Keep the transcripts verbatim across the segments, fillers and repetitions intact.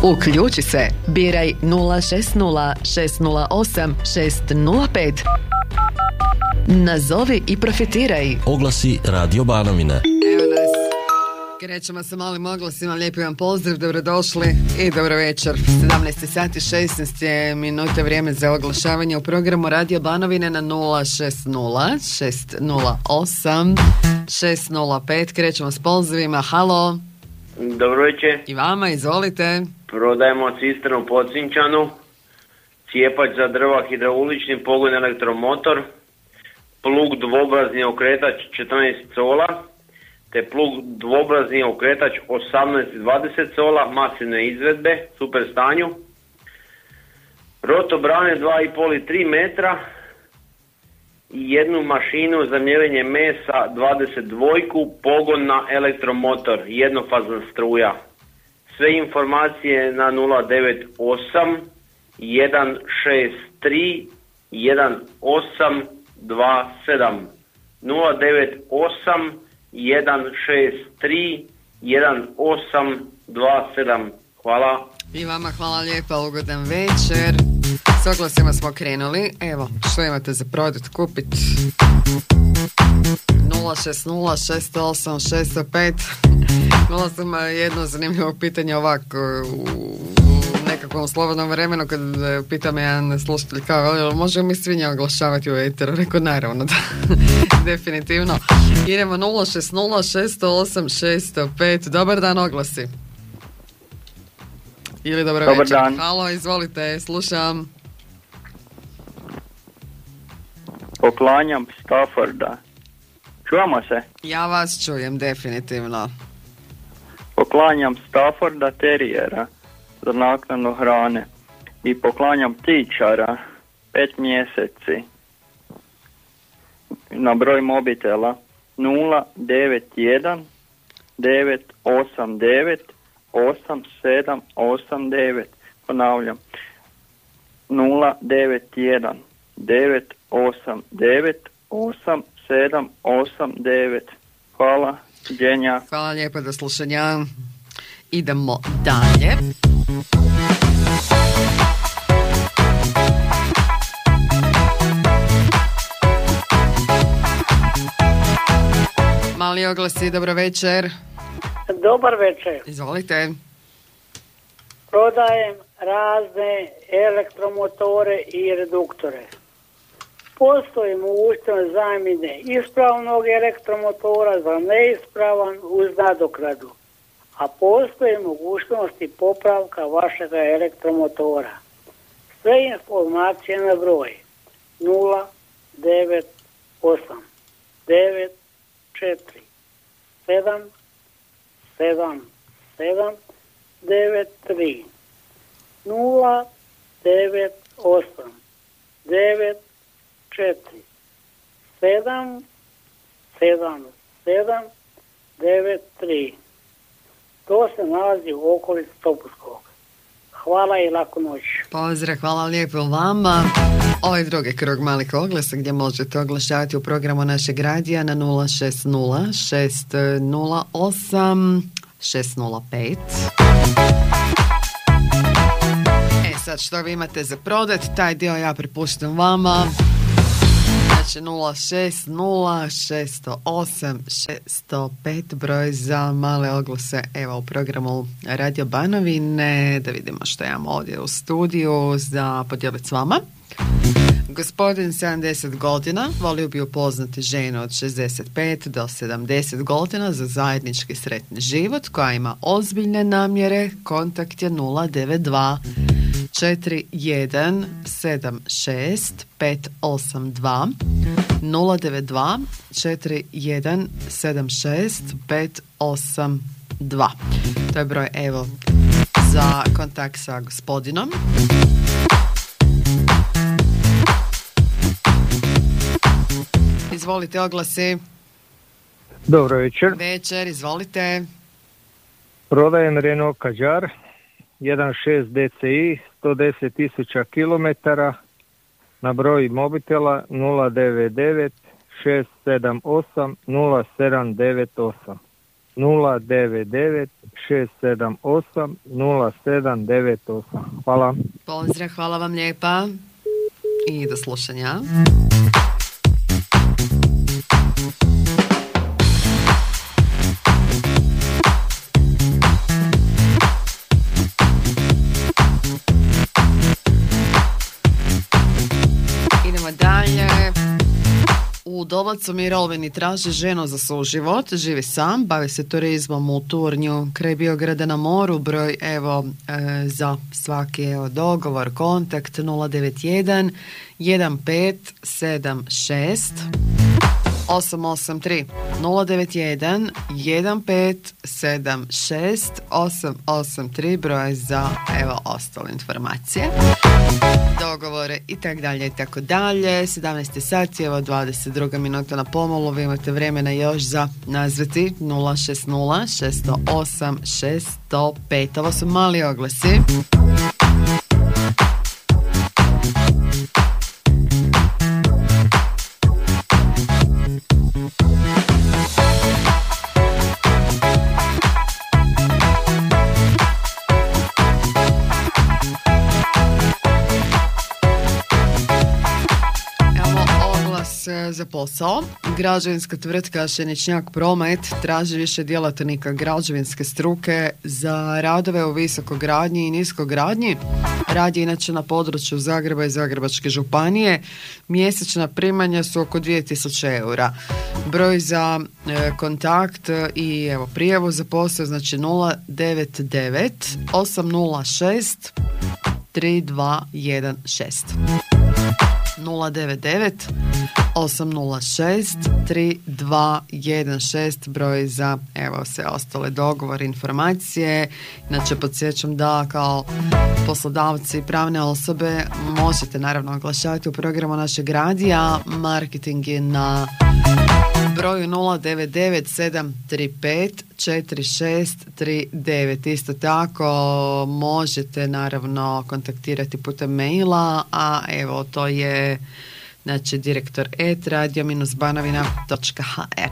Uključi se, biraj nula šest nula šest nula osam šest nula pet. Nazovi i profitiraj. Oglasi Radio Banovine. Evo nas. Krećemo sa malim oglasima, lijepi vam pozdrav, dobrodošli i dobro večer. sedamnaest sati šesnaest je minuta, vrijeme za oglašavanje u programu Radio Banovine na nula šest nula šest nula osam šest nula pet. Krećemo s pozivima. Halo. Dobro večer. I vama, izvolite. Prodajemo cisternu Podsinčanu, cijepač za drva, hidraulični pogon, elektromotor, plug dvobrazni okretač četrnaest cola, te plug dvobrazni okretač osamnaest dvadeset cola, masivne izvedbe, super stanju, rotobrane dva i pol i tri metra i jednu mašinu za mjerenje mesa dvadeset dva, pogon na elektromotor, jednofazna struja. Sve informacije na nula devet osam jedan šest tri jedan osam dva sedam. nula devet osam jedan šest tri jedan osam dva sedam. Hvala. I vama hvala lijepa, ugodan večer. S oglasima smo krenuli. Evo, što imate za prodat, kupit? nula šest nula šest osam šest pet. Imala sam jedno zanimljivo pitanje ovako u, u nekakvom slobodnom vremenu kad pita me jedan slušatelj kao, možemo mi svinja oglašavati u eteru? Rekao, naravno da. Definitivno. Idemo nula šest nula šest osam šest pet. Dobar dan, oglasi. Ili dobro Dobar večer. Dan. Halo, izvolite, slušam. Poklanjam Stafforda. Čujemo se? Ja vas čujem, definitivno. Poklanjam Stafforda terijera za naknadu hrane. I poklanjam ptičara pet mjeseci. Na broj mobitela nula devet jedan devet osam devet osam sedam osam devet. Ponavljam. nula devet jedan devet osam devet osam sedam osam devet. Hvala. Dženja. Hvala lijepo, do slušanja. Idemo dalje. Mali oglasi, dobro večer. Dobar večer. Izvolite. Prodajem razne elektromotore i reduktore. Postoji mogućnost zamjene ispravnog elektromotora za neispravan uz nadoknadu, a postoji mogućnost i popravka vašega elektromotora. Sve informacije na broj nula devet osam devet četiri sedam sedam sedam devet tri nula devet osam devet četiri sedam sedam sedam devet tri. To se nalazi u okolici Topuskog. Hvala i laku noć. Pozdrav, hvala lijepo vama. Ovo je drugi krug malih oglasa gdje možete oglašavati u programu našeg radija na nula šest nula šest nula osam šest nula pet. E sad, što vi imate za prodat, taj dio ja prepuštam vama. Znači nula šest nula šest osam šest pet, broj za male oglase, evo u programu Radio Banovine. Da vidimo što imamo ovdje u studiju za podijeliti s vama. Gospodin sedamdeset godina, volio bi upoznati ženu od šezdeset pet do sedamdeset godina za zajednički sretni život koja ima ozbiljne namjere. Kontakt je nula devet dva četiri jedan sedam šest pet osam dva nula devet dva četiri jedan sedam šest pet osam dva. To je broj, evo, za kontakt sa gospodinom. Izvolite, oglasi. Dobro večer. Večer, izvolite. Prodajem Renault Kadjar jedan šest D C I, sto deset tisuća kilometara, na broj mobitela nula devet devet šest sedam osam nula sedam devet osam. nula devet devet šest sedam osam nula sedam devet osam. Hvala. Pozdrav, hvala vam lijepa i do slušanja. Idemo dalje. U Dolacu Mirovini traži ženu za suživot, živi sam, bavi se turizmom u Turnju, kraj Biograda na moru, broj evo e, za svaki evo, dogovor, kontakt nula devet jedan jedan pet sedam šest osam osam tri nula devet jedan jedan pet sedam šest osam osam tri, broj za evo ostale informacije, dogovore i tak dalje i tako dalje. sedamnaest sati, evo dvadeset druga minuta na pomolu, vi imate vremena još za nazvati nula šest nula šest zero osam šest zero pet. Ovo su mali oglasi. Za posao. Građevinska tvrtka Šeničnjak Promet traži više djelatnika građevinske struke za radove u visokogradnji i niskogradnji. Rad je inače na području Zagreba i Zagrebačke županije. Mjesečna primanja su oko dvije tisuće eura. Broj za e, kontakt i evo prijavu za posao znači nula devet devet osam nula šest tri dva jedan šest. nula devet devet osam nula šest tri dva jedan šest, broj za evo sve ostale dogovore, informacije. Inače podsjećam da kao poslodavci i pravne osobe možete naravno oglašavati u programu našeg radija. Marketing je na broju nula devet devet sedam tri pet četiri šest tri devet. Isto tako možete naravno kontaktirati putem maila, a evo to je znači direktor et radio banovina točka ha er.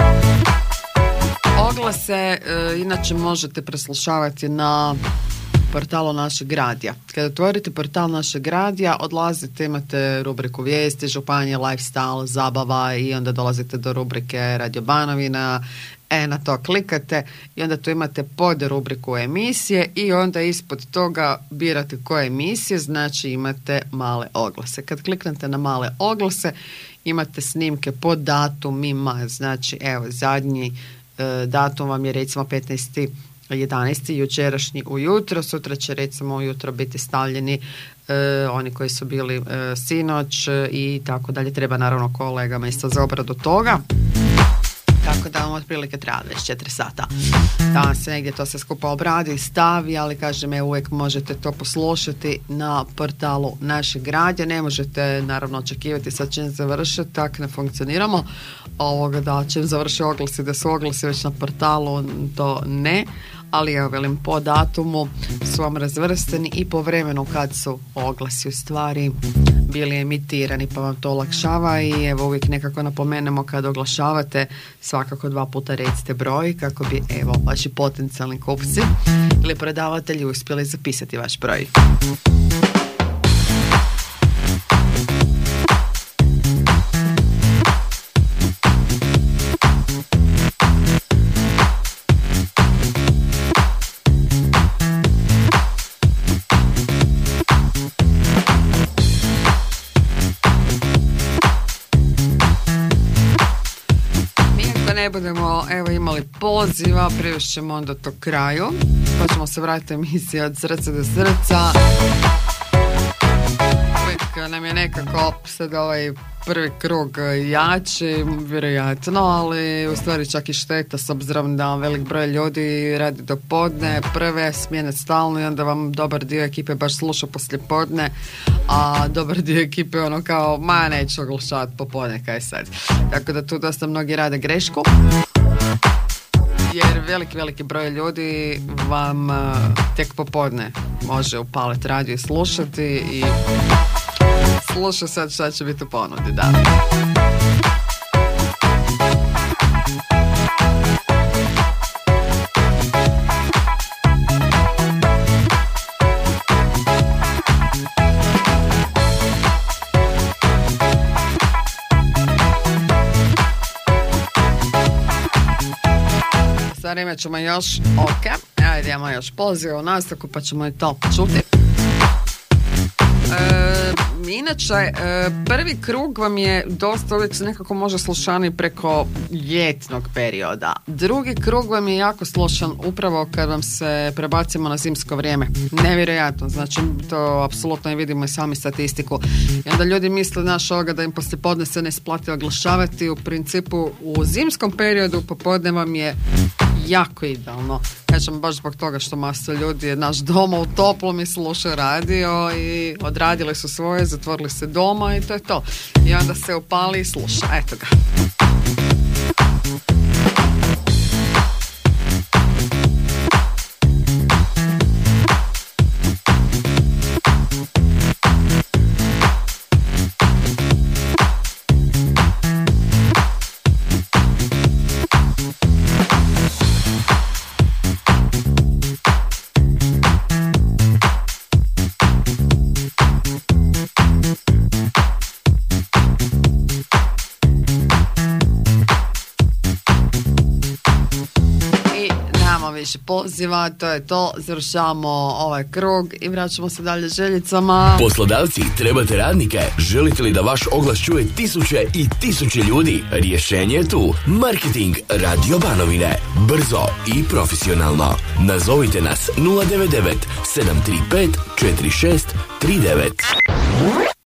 Oglase e, inače možete preslušavati na portalu našeg radija. Kada otvorite portal našeg radija, odlazite, imate rubriku vijesti, županije, lifestyle, zabava i onda dolazite do rubrike Radio Banovina. E, na to klikate i onda tu imate pod rubriku emisije i onda ispod toga birate koje emisije, znači imate male oglase. Kad kliknete na male oglase, imate snimke po datumima, znači evo zadnji e, datum vam je recimo petnaesti jedanaesti jučerašnji ujutro, sutra će recimo ujutro biti stavljeni e, oni koji su bili e, sinoć i tako dalje. Treba naravno kolegama isto za obradu toga. Tako da vam otprilike treba dvadeset četiri sata da se negdje to se skupa obradi i stavi, ali kažem, evo uvijek možete to poslušati na portalu našeg radija. Ne možete naravno očekivati sad čim završi, tak ne funkcioniramo ovoga da čim završi oglasi da su oglasi već na portalu, to ne, ali evo velim po datumu su vam razvrsteni i po vremenu kad su oglasi u stvari bili emitirani, pa vam to olakšava. I evo uvijek nekako napomenemo kad oglašavate svakako dva puta recite broj kako bi evo vaši potencijalni kupci ili prodavatelji uspjeli zapisati vaš broj. Ne budemo evo imali poziva, privešćemo onda to kraju, pa ćemo se vratiti emisiji od srca do srca. Uvijek nam je nekako sad ovaj prvi krug jači, vjerojatno, ali u stvari čak i šteta s obzirom da velik broj ljudi radi do podne, prve smjene stalno i onda vam dobar dio ekipe baš sluša poslije podne, a dobar dio ekipe ono kao, ma neću oglašavati popodne, kaj sad. Tako da tu dosta mnogi rade grešku, jer veliki, veliki broj ljudi vam uh, tek popodne može upaliti radio i slušati i sluša sad šta će biti u ponudi, da. Dobro, imat ćemo još, ok, ajde imamo još poziv u nastavku pa ćemo i to čuti. E, inače, e, prvi krug vam je dosta uvijek se nekako može slušani preko ljetnog perioda. Drugi krug vam je jako slušan upravo kad vam se prebacimo na zimsko vrijeme. Nevjerojatno, znači to apsolutno i vidimo i sami statistiku. I onda ljudi misle, znaš, ovoga da im poslijepodne se ne isplati oglašavati. U principu u zimskom periodu popodne vam je jako idealno. Kažem baš zbog toga što masa ljudi je naš doma u toplom i sluša radio i odradili su svoje, zatvorili se doma i to je to. I onda se upali i sluša. Eto ga. Više poziva, to je to, završavamo ovaj krug i vraćamo se dalje željicama. Poslodavci, trebate radnike? Želite li da vaš oglas čuje tisuće i tisuće ljudi? Rješenje je tu. Marketing Radio Banovine. Brzo i profesionalno. Nazovite nas nula devet devet sedam tri pet četiri šest tri devet.